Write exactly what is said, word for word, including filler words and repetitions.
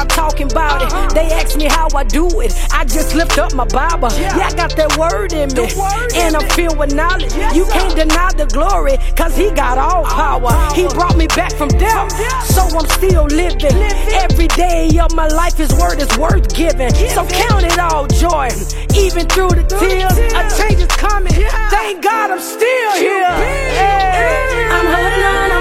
talking about it. They ask me how I do it. I just lift up my Bible. Yeah, I got that word in me, and I'm filled with knowledge. You can't deny the glory, cause he got all power. He brought me back from death, so I'm still living. Every day of my life, his word is worth giving. So count it all joy, even through the tears. A change is coming. Thank God I'm still here. I'm holding on.